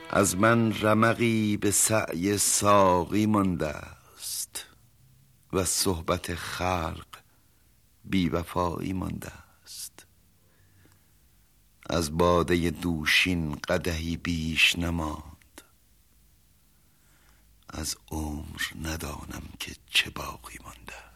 از من رمقی به سعی ساقی مانده است و صحبت خلق بی وفایی مانده است. از باده دوشین قدحی بیش نماند، از عمر ندانم که چه باقی مانده.